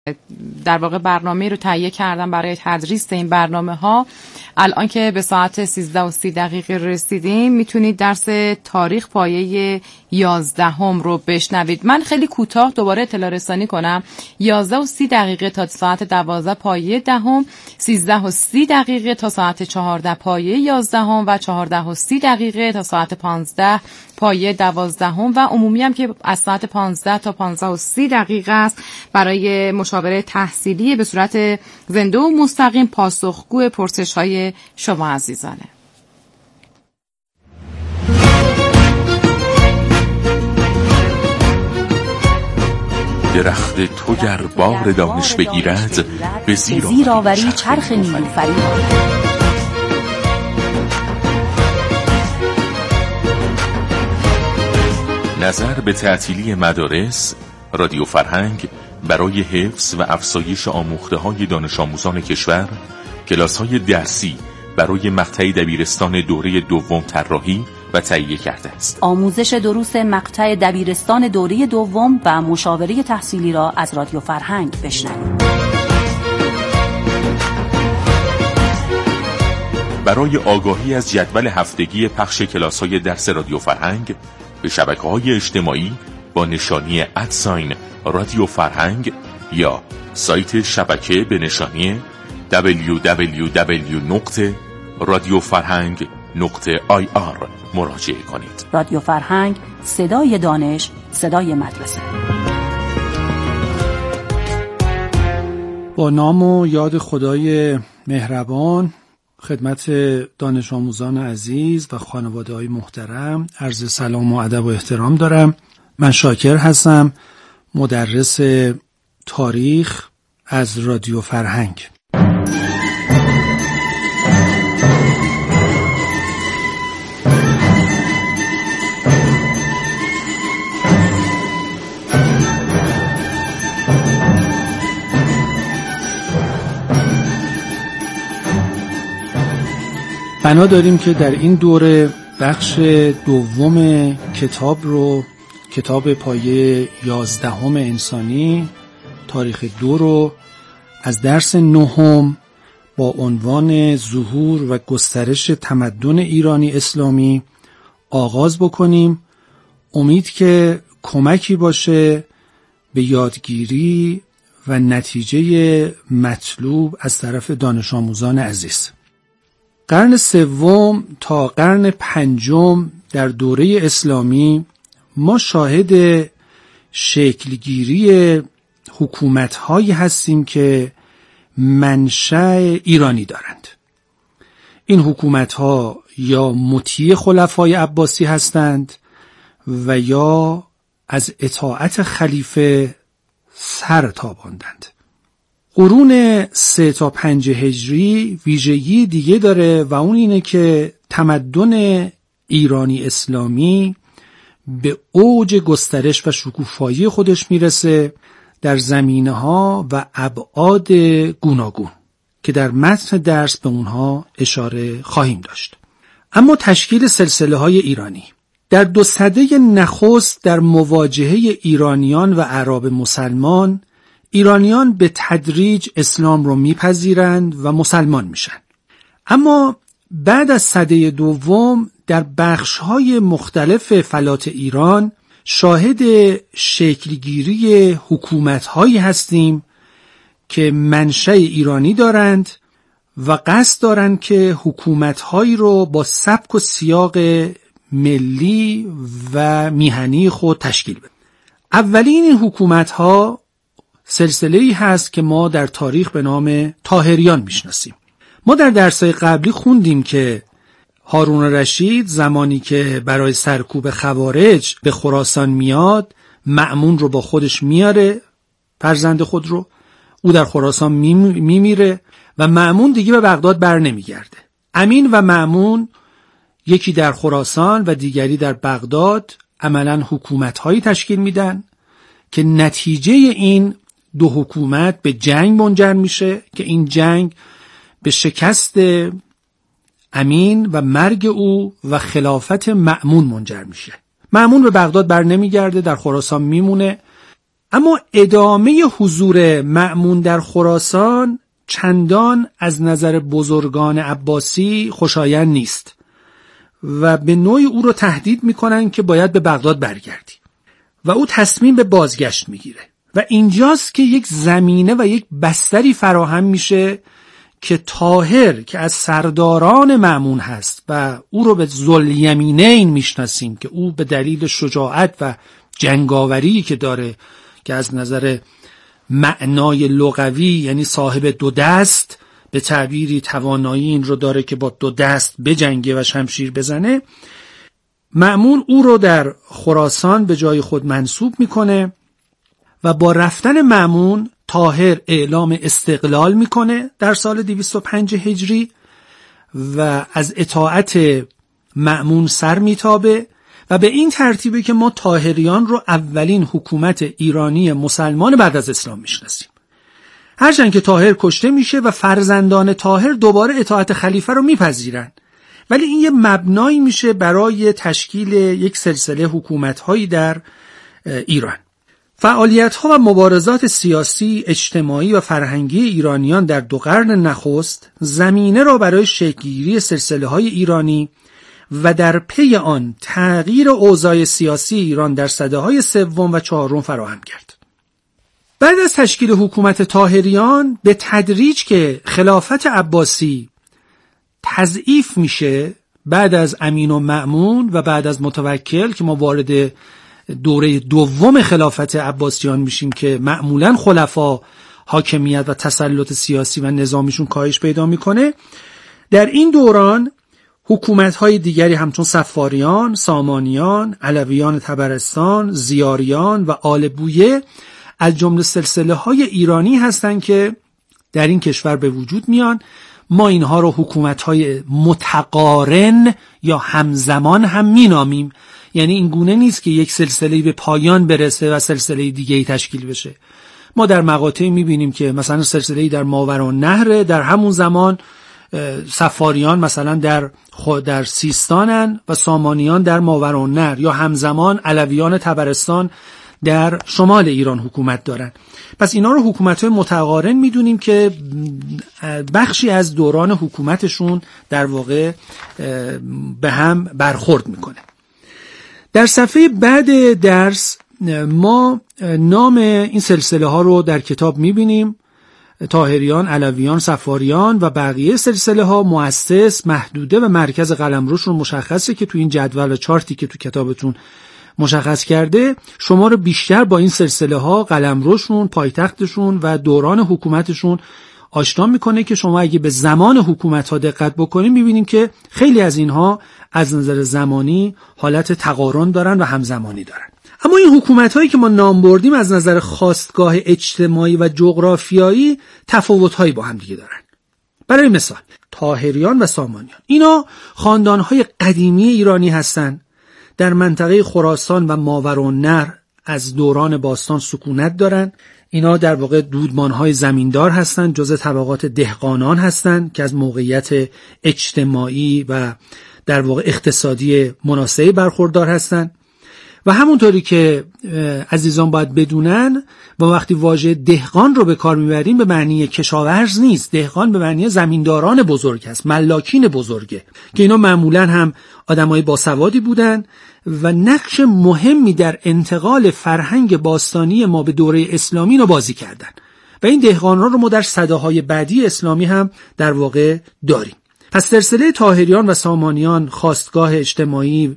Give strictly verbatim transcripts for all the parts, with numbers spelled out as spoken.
در واقع برنامه رو تهیه کردم برای تدریس این برنامه ها. الان که به ساعت سیزده و سی دقیقه رسیدیم میتونید درس تاریخ پایه یازدهم رو بشنوید. من خیلی کوتاه دوباره اطلاع رسانی کنم. یازده و سی دقیقه تا ساعت دوازده پایه دهم، سیزده و سی دقیقه تا ساعت چهارده پایه یازدهم و چهارده و سی دقیقه تا ساعت پانزده پایه دوازدهم و عمومی هم که از ساعت پانزده تا پانزده و سی دقیقه است برای مشاوره تحصیلی به صورت زنده و مستقیم پاسخگو پرسش‌های شما عزیزانه. درخت تو گر بار دانش بگیرد به زیر آوری چرخ نیلوفری. نظر به تعطیلی مدارس، رادیو فرهنگ برای حفظ و افزایش آموخته‌های دانش آموزان کشور، کلاس‌های درسی برای مقطع دبیرستان دوره دوم طراحی و تهیه کرده است. آموزش دروس مقطع دبیرستان دوره دوم و مشاوره تحصیلی را از رادیو فرهنگ بشنوید. برای آگاهی از جدول هفتگی پخش کلاس‌های درس رادیو فرهنگ به شبکه‌های اجتماعی با نشانی ادساین رادیو فرهنگ یا سایت شبکه به نشانی دبلیو دبلیو دبلیو نقطه رادیو فرهنگ نقطه آی آر مراجعه کنید. رادیو فرهنگ، صدای دانش، صدای مدرسه. با نام و یاد خدای مهربان، خدمت دانش آموزان عزیز و خانواده های محترم عرض سلام و ادب و احترام دارم. من شاکر هستم، مدرس تاریخ از رادیو فرهنگ. بنا داریم که در این دوره بخش دوم کتاب رو، کتاب پایه یازدهم انسانی تاریخ دو رو از درس نهم با عنوان ظهور و گسترش تمدن ایرانی اسلامی آغاز بکنیم. امید که کمکی باشه به یادگیری و نتیجه مطلوب از طرف دانش آموزان عزیز. قرن سوم تا قرن پنجم در دوره اسلامی ما شاهد شکلگیری حکومت‌هایی هستیم که منشأ ایرانی دارند. این حکومت‌ها یا مطیع خلفای عباسی هستند و یا از اطاعت خلیفه سر تاباندند. قرون سه تا پنج هجری ویژگی دیگه داره و اون اینه که تمدن ایرانی اسلامی به اوج گسترش و شکوفایی خودش میرسه در زمینه‌ها و ابعاد گوناگون که در متن درس به اونها اشاره خواهیم داشت. اما تشکیل سلسله‌های ایرانی در دو سده نخست در مواجهه ایرانیان و اعراب مسلمان، ایرانیان به تدریج اسلام رو میپذیرند و مسلمان میشن. اما بعد از سده دوم در بخش‌های مختلف فلات ایران شاهد شکلگیری حکومت‌هایی هستیم که منشأ ایرانی دارند و قصد دارند که حکومت‌هایی رو با سبک و سیاق ملی و میهنی خود تشکیل بدن. اولین این حکومت‌ها سلسله‌ای هست که ما در تاریخ به نام طاهریان میشناسیم. ما در درس‌های قبلی خوندیم که هارون رشید زمانی که برای سرکوب خوارج به خراسان میاد، مأمون رو با خودش میاره، فرزند خود رو، او در خراسان میمیره و مأمون دیگه به بغداد بر نمیگرده. امین و مأمون یکی در خراسان و دیگری در بغداد عملاً حکومت‌هایی تشکیل میدن که نتیجه این دو حکومت به جنگ منجر میشه که این جنگ به شکست امین و مرگ او و خلافت مأمون منجر میشه. مأمون به بغداد بر نمیگرده، در خراسان میمونه اما ادامه حضور مأمون در خراسان چندان از نظر بزرگان عباسی خوشایند نیست و به نوعی او رو تهدید میکنن که باید به بغداد برگردی و او تصمیم به بازگشت میگیره و اینجاست که یک زمینه و یک بستری فراهم میشه که طاهر که از سرداران مأمون هست و او رو به ذوالیمینین میشناسیم که او به دلیل شجاعت و جنگاوری که داره که از نظر معنای لغوی یعنی صاحب دو دست، به تعبیری توانایی این رو داره که با دو دست بجنگه و شمشیر بزنه، مأمون او رو در خراسان به جای خود منصوب میکنه و با رفتن مأمون طاهر اعلام استقلال میکنه در سال دویست و پنج هجری و از اطاعت مأمون سر میتابه و به این ترتیبه که ما طاهریان رو اولین حکومت ایرانی مسلمان بعد از اسلام میشناسیم. هرچند که طاهر کشته میشه و فرزندان طاهر دوباره اطاعت خلیفه رو میپذیرن، ولی این یه مبنایی میشه برای تشکیل یک سلسله حکومت‌هایی در ایران. فعالیت‌ها و مبارزات سیاسی، اجتماعی و فرهنگی ایرانیان در دو قرن نخست زمینه را برای شکل‌گیری سلسله‌های ایرانی و در پی آن تغییر اوضاع سیاسی ایران در سده‌های سوم و چهارم فراهم کرد. بعد از تشکیل حکومت طاهریان به تدریج که خلافت عباسی تضعیف میشه بعد از امین و مأمون و بعد از متوکل که ما وارد دوره دوم خلافت عباسیان میشیم که معمولا خلفا حاکمیت و تسلط سیاسی و نظامیشون کاهش پیدا میکنه، در این دوران حکومت‌های دیگری همچون صفاریان، سامانیان، علویان طبرستان، زیاریان و آل بویه از جمله سلسله‌های ایرانی هستند که در این کشور به وجود میان. ما اینها رو حکومت‌های متقارن یا همزمان هم مینامیم، یعنی این گونه نیست که یک سلسله به پایان برسه و سلسله دیگه‌ای تشکیل بشه. ما در مقاطعی می‌بینیم که مثلا سلسله‌ای در ماوراءالنهر، در همون زمان صفاریان مثلا در خود در سیستانن و سامانیان در ماوراءالنهر، یا همزمان علویان طبرستان در شمال ایران حکومت دارن. پس اینا رو حکومت‌های متقارن میدونیم که بخشی از دوران حکومتشون در واقع به هم برخورد میکنه. در صفحه بعد درس ما نام این سلسله ها رو در کتاب میبینیم: طاهریان، علویان، صفاریان و بقیه سلسله ها. مؤسس، محدوده و مرکز قلمروش رو مشخصه که تو این جدول و چارتی که تو کتابتون مشخص کرده شما رو بیشتر با این سلسله ها، قلمروشون، پایتختشون و دوران حکومتشون آشنا میکنه که شما اگه به زمان حکومت ها دقت بکنیم میبینیم که خیلی از اینها از نظر زمانی حالت تقارن دارن و همزمانی دارن. اما این حکومت هایی که ما نام بردیم از نظر خاستگاه اجتماعی و جغرافیایی تفاوت هایی با هم دیگه دارن. برای مثال طاهریان و سامانیان اینا خاندان های قدیمی ایرانی هستن، در منطقه خراسان و ماوراءالنهر از دوران باستان سکونت دارن. اینا در واقع دودمانهای زمیندار هستند، جزء طبقات دهقانان هستند که از موقعیت اجتماعی و در واقع اقتصادی مناسبی برخوردار هستند. و همونطوری که عزیزان باید بدونن با وقتی واژه دهقان رو به کار میبریم به معنی کشاورز نیست. دهقان به معنی زمینداران بزرگ است، ملاکین بزرگه که اینا معمولا هم آدمای باسوادی بودن و نقش مهمی در انتقال فرهنگ باستانی ما به دوره اسلامی رو بازی کردن و این دهقانان رو ما در سده‌های بعدی اسلامی هم در واقع داریم. پس سلسله طاهریان و سامانیان خاستگاه اجتماعی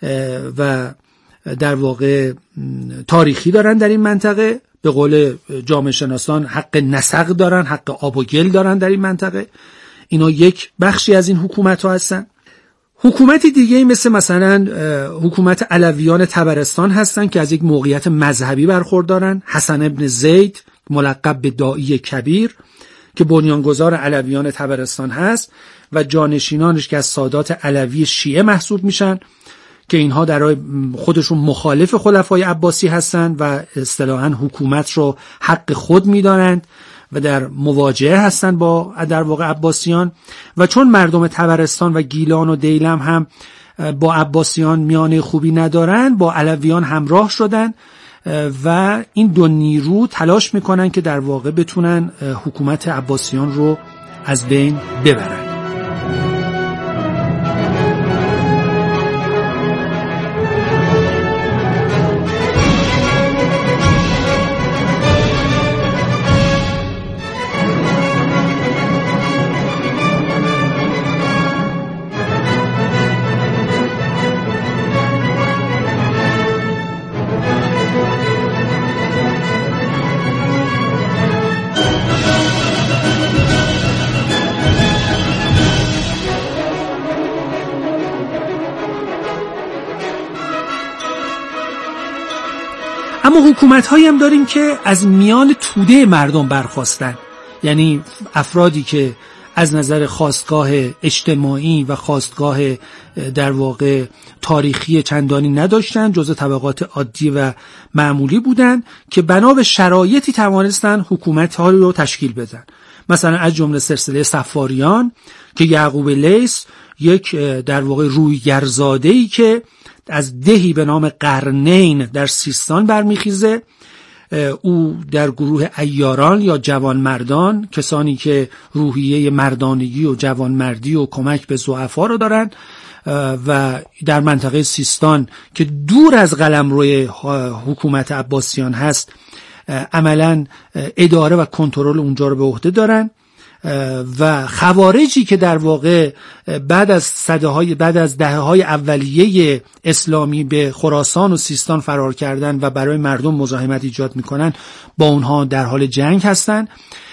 و در واقع تاریخی دارن در این منطقه. به قول جامعه شناسان حق نسق دارن، حق آب و گل دارن در این منطقه. اینا یک بخشی از این حکومت ها هستن. حکومتی دیگه مثل مثلا حکومت علویان طبرستان هستن که از یک موقعیت مذهبی برخوردارن. حسن ابن زید ملقب به داعی کبیر که بنیانگذار علویان طبرستان هست و جانشینانش که از سادات علوی شیعه محسوب میشن که اینها در خودشون مخالف خلفای عباسی هستند و اصطلاحاً حکومت رو حق خود می‌دانند و در مواجهه هستند با در واقع عباسیان. و چون مردم طبرستان و گیلان و دیلم هم با عباسیان میانه خوبی ندارن، با علویان همراه شدن و این دو نیرو تلاش میکنن که در واقع بتونن حکومت عباسیان رو از بین ببرن. اما حکومت هایی هم داریم که از میان توده مردم برخاستن، یعنی افرادی که از نظر خواستگاه اجتماعی و خواستگاه در واقع تاریخی چندانی نداشتن، جزء طبقات عادی و معمولی بودن که بنا به شرایطی توانستن حکومت ها رو تشکیل بدن. مثلا از جمله سلسله صفاریان که یعقوب لیث یک در واقع رویگرزاده‌ای که از دهی به نام قرنین در سیستان برمیخیزه، او در گروه عیاران یا جوانمردان، کسانی که روحیه مردانگی و جوانمردی و کمک به ضعفا رو دارن و در منطقه سیستان که دور از قلمروی حکومت عباسیان هست عملاً اداره و کنترل اونجا رو به عهده دارن، و خوارجی که در واقع بعد از صده های بعد از دهه های اولیه اسلامی به خراسان و سیستان فرار کردن و برای مردم مزاحمت ایجاد میکنن، با اونها در حال جنگ هستن.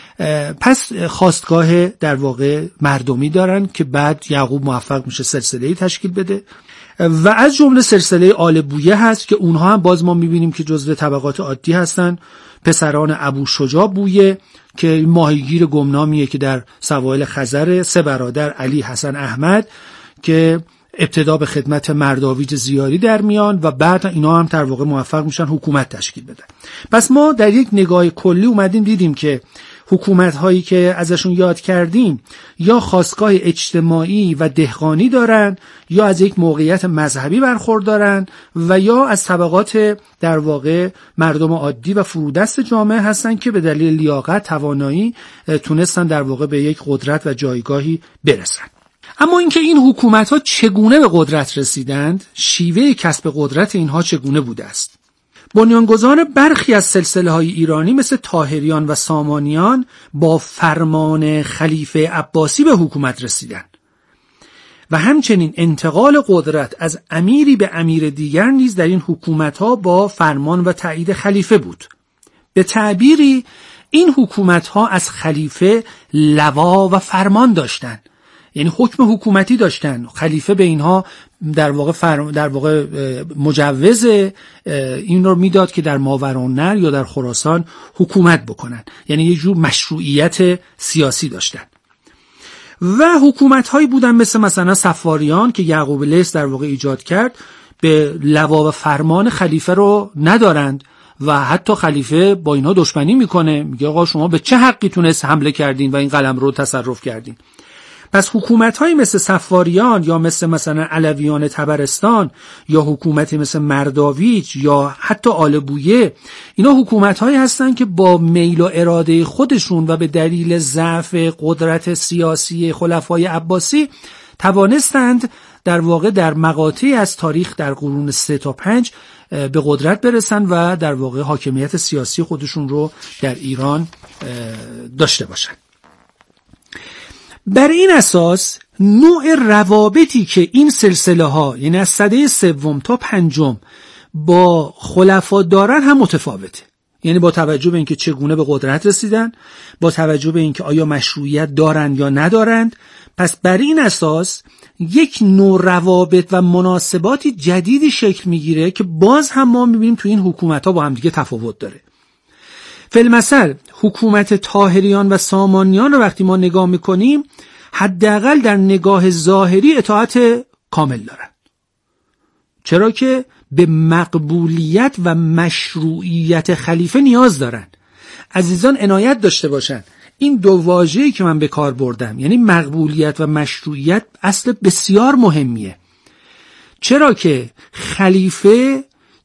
پس خواستگاه در واقع مردمی دارن که بعد یعقوب موفق میشه سلسله‌ای تشکیل بده و از جمله سلسله آل بویه هست که اونها هم باز ما میبینیم که جزو طبقات عادی هستن. پسران ابو شجاع بویه که ماهیگیر گمنامیه که در سواحل خزر، سه برادر علی، حسن، احمد که ابتدا به خدمت مرداویج زیاری در میان و بعد اینا هم در واقع موفق میشن حکومت تشکیل بدن. پس ما در یک نگاه کلی اومدیم دیدیم که حکومت هایی که ازشون یاد کردیم یا خاستگاه اجتماعی و دهقانی دارن، یا از یک موقعیت مذهبی برخوردارن، و یا از طبقات در واقع مردم عادی و فرودست جامعه هستن که به دلیل لیاقت، توانایی تونستن در واقع به یک قدرت و جایگاهی برسن. اما اینکه این حکومت ها چگونه به قدرت رسیدند، شیوه کسب قدرت اینها چگونه بوده است؟ بنیانگذاران برخی از سلسله های ایرانی مثل طاهریان و سامانیان با فرمان خلیفه عباسی به حکومت رسیدند و همچنین انتقال قدرت از امیری به امیر دیگر نیز در این حکومت ها با فرمان و تایید خلیفه بود. به تعبیری این حکومت ها از خلیفه لوا و فرمان داشتند، یعنی حکم حکومتی داشتن. خلیفه به اینها در واقع فرم در واقع مجوز این رو میداد که در ماوراءالنهر یا در خراسان حکومت بکنن، یعنی یه جور مشروعیت سیاسی داشتن. و حکومت هایی بودن مثل مثلا صفاریان که یعقوب لیث در واقع ایجاد کرد، به لوا و فرمان خلیفه رو ندارند و حتی خلیفه با اینها دشمنی میکنه، میگه آقا شما به چه حقی تونست حمله کردین و این قلم رو تصرف کردین. پس حکومت‌هایی مثل صفاریان یا مثل مثلا علویان طبرستان یا حکومتی مثل مرداویج یا حتی آل بویه، اینا حکومت‌هایی هستن که با میل و اراده خودشون و به دلیل ضعف قدرت سیاسی خلفای عباسی توانستند در واقع در مقاطعی از تاریخ در قرون سه تا پنج به قدرت برسن و در واقع حاکمیت سیاسی خودشون رو در ایران داشته باشن. بر این اساس نوع روابطی که این سلسله ها یعنی از سده سوم تا پنجم با خلفا دارن هم متفاوته، یعنی با توجه به اینکه چگونه به قدرت رسیدن، با توجه به اینکه آیا مشروعیت دارن یا ندارند. پس بر این اساس یک نوع روابط و مناسباتی جدیدی شکل میگیره که باز هم ما میبینیم تو این حکومت ها با هم دیگه تفاوت داره. فی‌المثل حکومت طاهریان و سامانیان رو وقتی ما نگاه میکنیم، حداقل در نگاه ظاهری اطاعت کامل دارن، چرا که به مقبولیت و مشروعیت خلیفه نیاز دارن. عزیزان عنایت داشته باشن، این دو واژه‌ای که من به کار بردم، یعنی مقبولیت و مشروعیت، اصل بسیار مهمیه، چرا که خلیفه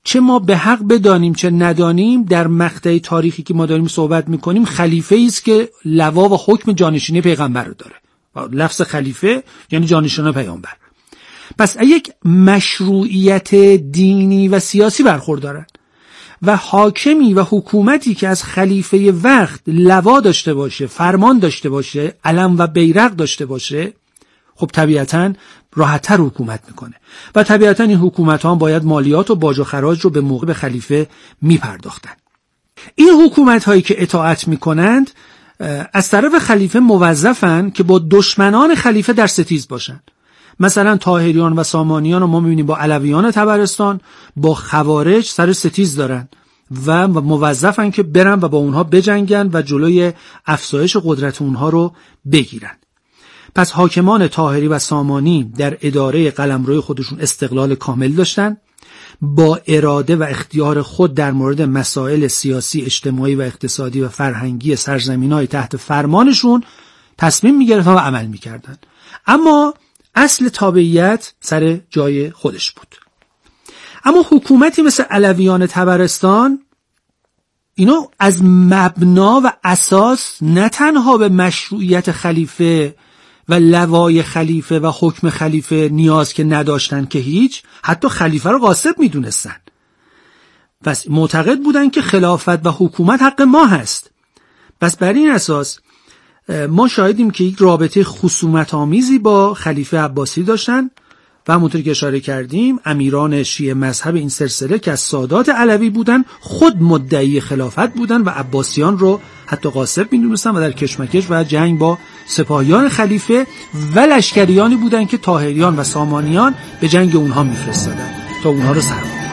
چه ما به حق بدانیم چه ندانیم در مقطع تاریخی که ما داریم صحبت میکنیم خلیفه است که لوا و حکم جانشینی پیغمبر رو داره. لفظ خلیفه یعنی جانشین پیامبر. پس یک مشروعیت دینی و سیاسی برخوردارن و حاکمی و حکومتی که از خلیفه وقت لوا داشته باشه، فرمان داشته باشه، علم و بیرق داشته باشه، خب طبیعتاً راحت‌تر حکومت میکنه و طبیعتاً این حکومت ها باید مالیات و باج و خراج رو به موقع به خلیفه میپرداختن. این حکومت هایی که اطاعت میکنند از طرف خلیفه موظفن که با دشمنان خلیفه در ستیز باشن. مثلا طاهریان و سامانیان رو ما میبینیم با علویان طبرستان با خوارج سر ستیز دارن و موظفن که برن و با اونها بجنگن و جلوی افزایش قدرت اونها رو بگیرن. پس حاکمان طاهری و سامانی در اداره قلمروی خودشون استقلال کامل داشتن، با اراده و اختیار خود در مورد مسائل سیاسی، اجتماعی و اقتصادی و فرهنگی سرزمین‌های تحت فرمانشون تصمیم می‌گرفتن و عمل می‌کردن. اما اصل تابعیت سر جای خودش بود. اما حکومتی مثل علویان طبرستان اینو از مبنا و اساس نه تنها به مشروعیت خلیفه و لوای خلیفه و حکم خلیفه نیاز که نداشتن که هیچ، حتی خلیفه رو غاصب میدونستن. پس معتقد بودن که خلافت و حکومت حق ما هست. پس بر این اساس ما شاهدیم که یک رابطه خصومت آمیزی با خلیفه عباسی داشتن و همونطور که اشاره کردیم امیران شیعه مذهب این سلسله که از سادات علوی بودن خود مدعی خلافت بودن و عباسیان رو حتی غاصب می‌دونستن و در کشمکش و جنگ با سپاهیان خلیفه و لشکریانی بودن که طاهریان و سامانیان به جنگ اونها می‌فرستادن تا اونها رو سرکوب کنن.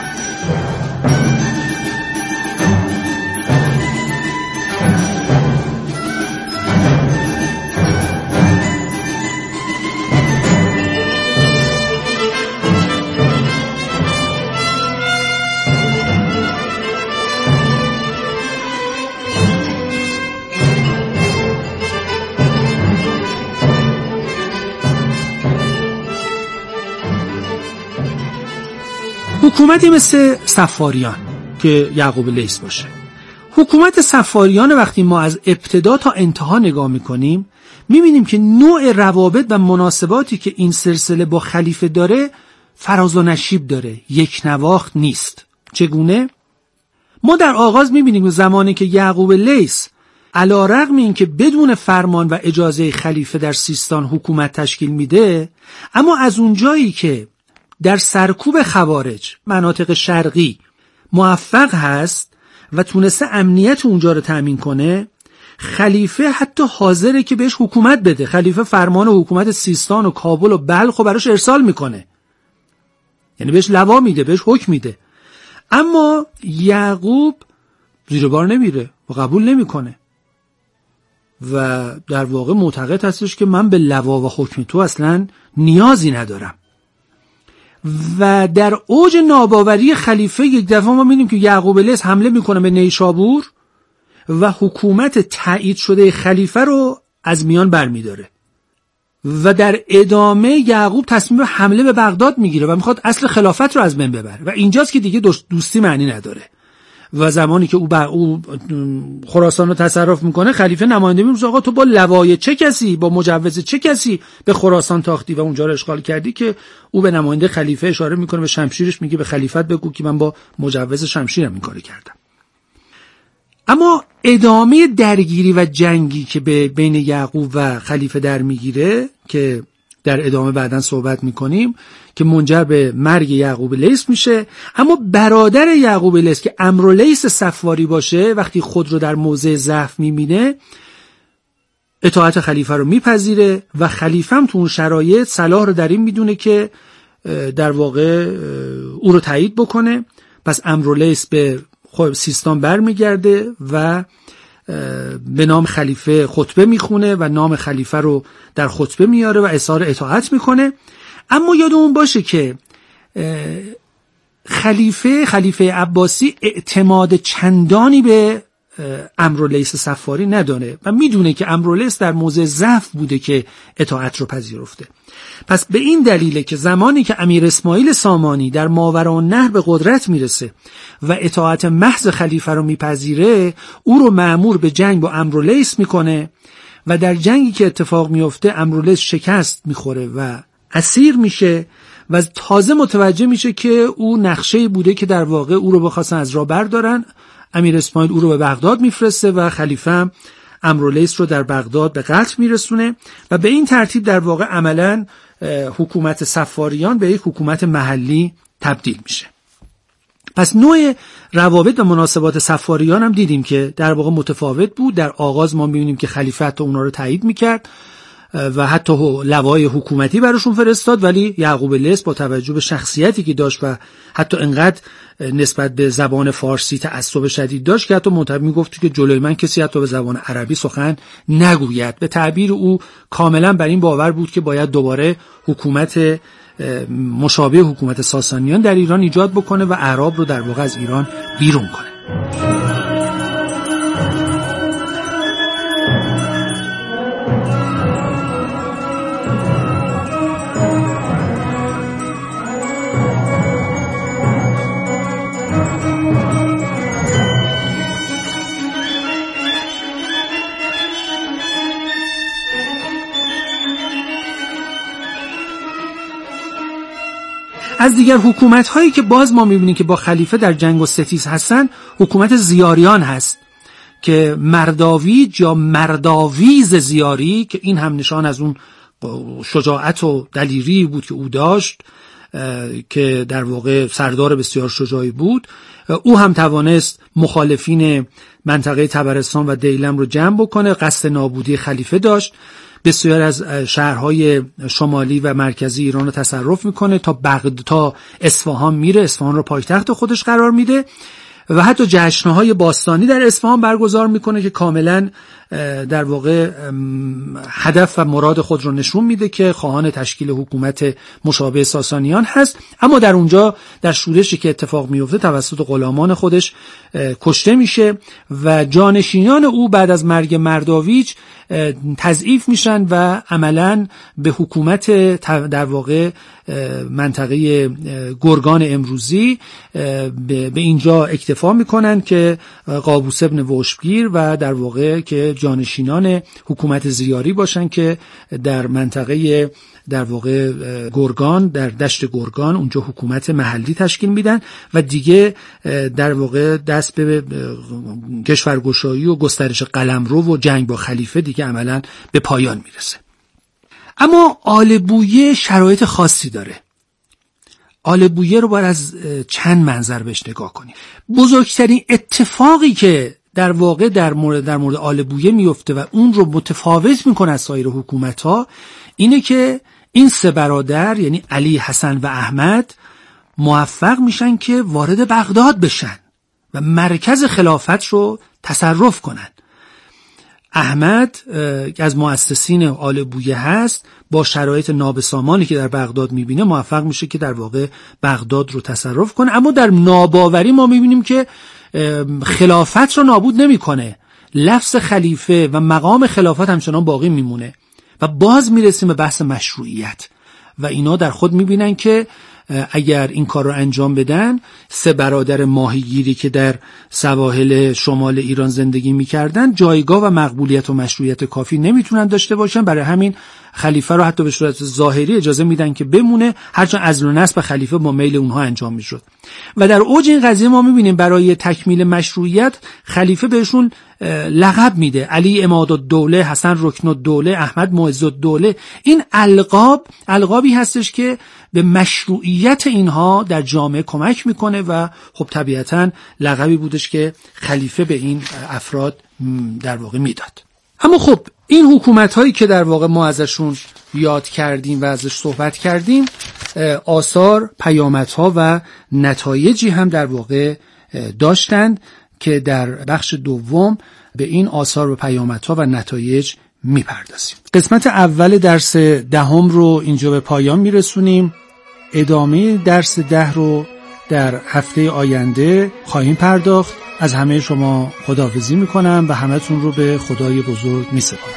حکومتی مثل صفاریان که یعقوب لیث باشه. حکومت صفاریان وقتی ما از ابتدا تا انتها نگاه میکنیم میبینیم که نوع روابط و مناسباتی که این سلسله با خلیفه داره فراز و نشیب داره، یک نواخت نیست. چگونه؟ ما در آغاز میبینیم زمانی که یعقوب لیث علی رغم این که بدون فرمان و اجازه خلیفه در سیستان حکومت تشکیل میده، اما از اونجایی که در سرکوب خوارج مناطق شرقی موفق هست و تونسته امنیت اونجا رو تأمین کنه، خلیفه حتی حاضره که بهش حکومت بده. خلیفه فرمان و حکومت سیستان و کابل و بلخ رو براش ارسال میکنه، یعنی بهش لوا میده، بهش حکم میده. اما یعقوب زیر بار نمیره و قبول نمیکنه و در واقع معتقد هستش که من به لوا و حکم تو اصلا نیازی ندارم. و در اوج ناباوری خلیفه یک دفعه ما می‌بینیم که یعقوب لیث حمله میکنه به نیشابور و حکومت تایید شده خلیفه رو از میان برمیداره و در ادامه یعقوب تصمیم حمله به بغداد میگیره و میخواد اصل خلافت رو از بین ببره و اینجاست که دیگه دوستی معنی نداره. و زمانی که او با او خراسان رو تصرف میکنه، خلیفه نماینده میگه آقا تو با لوای چه کسی، با مجوز چه کسی به خراسان تاختی و اونجا رو اشغال کردی؟ که او به نماینده خلیفه اشاره میکنه، به شمشیرش میگه به خلیفت بگو که من با مجوز شمشیرم این کارو کردم. اما ادامه درگیری و جنگی که به بین یعقوب و خلیفه در میگیره که در ادامه بعداً صحبت میکنیم که منجر به مرگ یعقوب لیث میشه. اما برادر یعقوب لیث که عمرو لیث صفاری باشه وقتی خود رو در موضع ضعف میبینه اطاعت خلیفه رو میپذیره و خلیفه هم تو اون شرایط صلاح رو در این میدونه که در واقع او رو تایید بکنه. پس عمرو لیث به سیستان برمیگرده و به نام خلیفه خطبه میخونه و نام خلیفه رو در خطبه میاره و اظهار اطاعت میکنه. اما یادمون باشه که خلیفه خلیفه عباسی اعتماد چندانی به امرلیس صفاری ندانه و میدونه که امرلیس در موضع ضعف بوده که اطاعت رو پذیرفته. پس به این دلیله که زمانی که امیر اسماعیل سامانی در ماوراءالنهر به قدرت میرسه و اطاعت محض خلیفه رو میپذیره، او رو مأمور به جنگ با امرلیس میکنه و در جنگی که اتفاق میفته امرلیس شکست میخوره و اسیر میشه و تازه متوجه میشه که او نقشه‌ای بوده که در واقع او رو بخواستن از راه بردارن. امیر اسماعیل او رو به بغداد میفرسته و خلیفه هم امرلیس رو در بغداد به قتل میرسونه و به این ترتیب در واقع عملاً حکومت صفاریان به یک حکومت محلی تبدیل میشه. پس نوع روابط و مناسبات صفاریان هم دیدیم که در واقع متفاوت بود. در آغاز ما میبینیم که خلیفه حتی اونا رو تایید میکرد و حتی لوای حکومتی براشون فرستاد، ولی یعقوب لیث با توجه به شخصیتی که داشت و حتی انقدر نسبت به زبان فارسی تعصب شدید داشت که حتی منتهی میگفت که جلوی من کسی حتی به زبان عربی سخن نگوید. به تعبیر او کاملا بر این باور بود که باید دوباره حکومت مشابه حکومت ساسانیان در ایران ایجاد بکنه و اعراب رو در واقع از ایران بیرون کنه. از دیگر حکومت هایی که باز ما میبینیم که با خلیفه در جنگ و ستیز هستن، حکومت زیاریان هست که مرداویج یا مرداویز زیاری، که این هم نشان از اون شجاعت و دلیری بود که او داشت که در واقع سردار بسیار شجاعی بود، او هم توانست مخالفین منطقه طبرستان و دیلم رو جمع بکنه، قصد نابودی خلیفه داشت، بسیار از شهرهای شمالی و مرکزی ایران رو تصرف میکنه، تا بغداد تا اصفهان میره، اصفهان رو پایتخت خودش قرار میده و حتی جشن‌های باستانی در اصفهان برگزار میکنه که کاملا در واقع هدف و مراد خود رو نشون میده که خواهان تشکیل حکومت مشابه ساسانیان هست. اما در اونجا در شورشی که اتفاق میفته توسط غلامان خودش کشته میشه و جانشینان او بعد از مرگ مرداویج تضعیف میشن و عملاً به حکومت در واقع منطقه گرگان امروزی به اینجا اکتفا میکنن که قابوس ابن وشبگیر و در واقع که جانشینان حکومت زیاری باشن که در منطقه در واقع گرگان، در دشت گرگان اونجا حکومت محلی تشکیل میدن و دیگه در واقع دست به کشورگشایی و گسترش قلمرو و جنگ با خلیفه دیگه عملاً به پایان میرسه. اما آل بویه شرایط خاصی داره. آل بویه رو باید از چند منظر بهش نگاه کنیم. بزرگترین اتفاقی که در واقع در مورد در مورد آل بویه میفته و اون رو متفاوت میکنه از سایر حکومت‌ها اینه که این سه برادر یعنی علی، حسن و احمد موفق میشن که وارد بغداد بشن و مرکز خلافت رو تصرف کنن. احمد که از مؤسسین آل بویه هست، با شرایط نابسامانی که در بغداد میبینه موفق میشه که در واقع بغداد رو تصرف کنه. اما در ناباوری ما میبینیم که خلافت رو نابود نمیکنه، لفظ خلیفه و مقام خلافت همچنان باقی میمونه و باز میرسیم به بحث مشروعیت و اینا در خود میبینن که اگر این کار رو انجام بدن، سه برادر ماهیگیری که در سواحل شمال ایران زندگی میکردن جایگاه و مقبولیت و مشروعیت کافی نمیتونن داشته باشن. برای همین خلیفه رو حتی به صورت ظاهری اجازه میدن که بمونه، هرچند عزل و نصب خلیفه با میل اونها انجام میشد. و در اوج این قضیه ما میبینیم برای تکمیل مشروعیت خلیفه بهشون لقب میده: علی عمادالدوله، حسن رکنالدوله، احمد معزالدوله. این القاب القابی هستش که به مشروعیت اینها در جامعه کمک میکنه و خب طبیعتاً لقبی بودش که خلیفه به این افراد در واقع میداد. اما خب این حکومت هایی که در واقع ما ازشون یاد کردیم و ازش صحبت کردیم، آثار، پیامدها و نتایجی هم در واقع داشتند که در بخش دوم به این آثار و پیامدها و نتایج میپردازیم. قسمت اول درس دهم رو اینجا به پایان میرسونیم. ادامه درس ده رو در هفته آینده خواهیم پرداخت. از همه شما خداحافظی میکنم و همتون رو به خدای بزرگ میسپارم.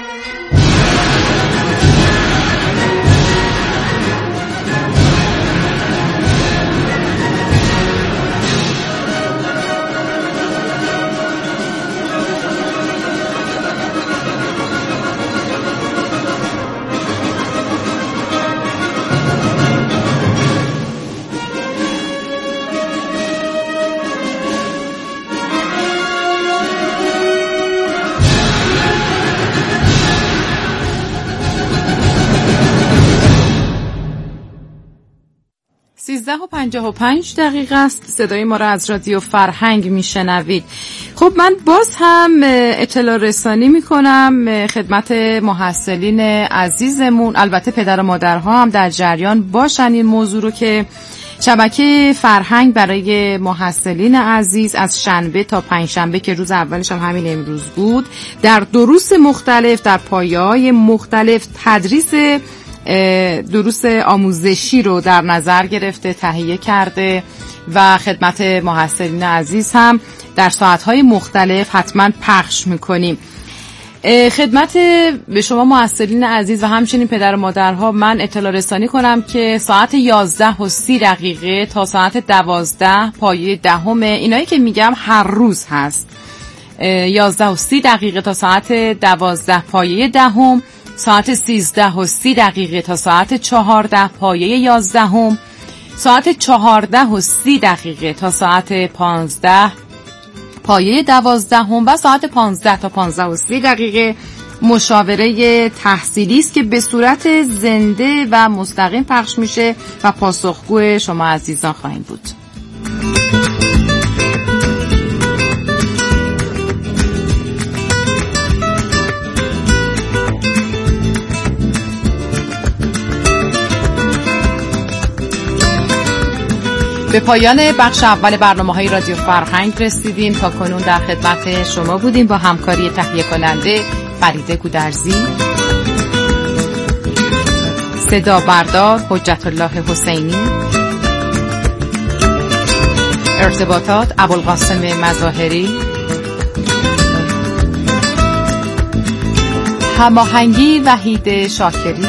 سیزده و پنجاه و پنج دقیقه است. صدای ما را از رادیو فرهنگ میشنوید. خب من باز هم اطلاع رسانی میکنم خدمت محصلین عزیزمون، البته پدر و مادرها هم در جریان باشن این موضوع رو، که شبکه فرهنگ برای محصلین عزیز از شنبه تا پنجشنبه که روز اولش هم همین امروز بود، در دروس مختلف در پایه‌های مختلف تدریس دروس آموزشی رو در نظر گرفته، تهیه کرده و خدمت محصلین عزیز هم در ساعتهای مختلف حتما پخش میکنیم. خدمت به شما محصلین عزیز و همچنین پدر و مادرها من اطلاع رسانی کنم که ساعت یازده و سی دقیقه تا ساعت دوازده پایه دهم، اینایی که میگم هر روز هست، یازده و سی دقیقه تا ساعت دوازده پایه دهم، ساعت سیزده و سی دقیقه تا ساعت چهارده پایه یازدهم، ساعت چهارده و سی دقیقه تا ساعت پانزده پایه دوازدهم و ساعت پانزده تا پانزده و سی دقیقه مشاوره تحصیلی است که به صورت زنده و مستقیم پخش میشه و پاسخگو شما عزیزان خواهیم بود. به پایان بخش اول برنامه‌های رادیو فرهنگ رسیدیم. تا کنون در خدمت شما بودیم با همکاری تهیه کننده فریده گودرزی، صدا بردار حجت الله حسینی، ارتباطات ابوالقاسم مظاهری، هماهنگی وحید شاکری،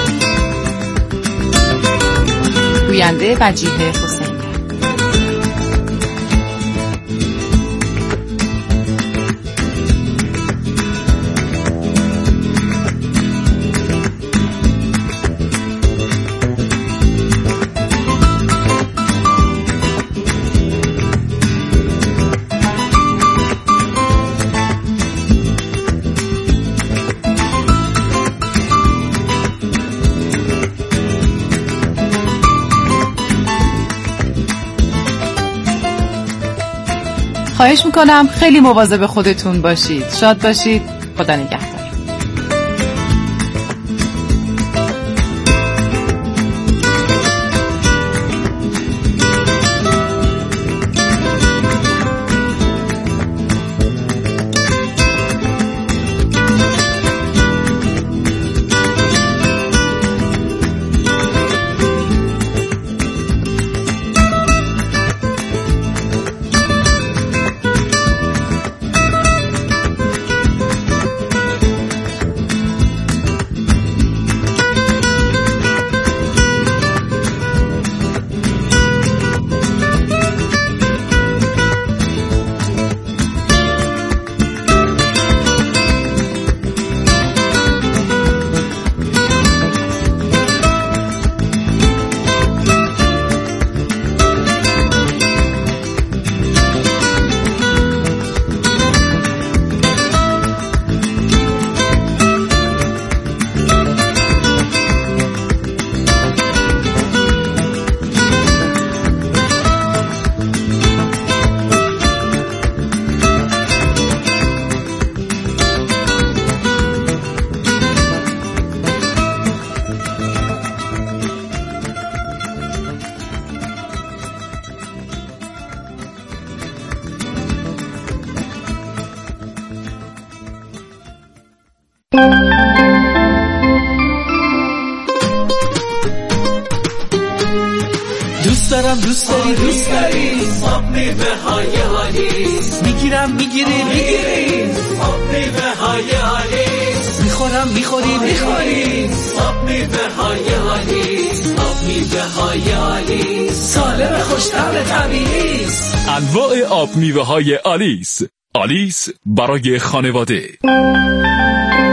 گوینده وجیه حسینی. خواهش میکنم خیلی مواظب خودتون باشید. شاد باشید. خدا نگهدار. میخورم دوست داری دوست داری آب میوه های آلیس میگیرم میگیری میگیری آب میوه های آلیس میخورم میخوری میخوری آب میوه های آلیس آب میوه های آلیس سالم خوش‌طعم طبیعی است. انواع آب میوه های آلیس. آلیس برای خانواده.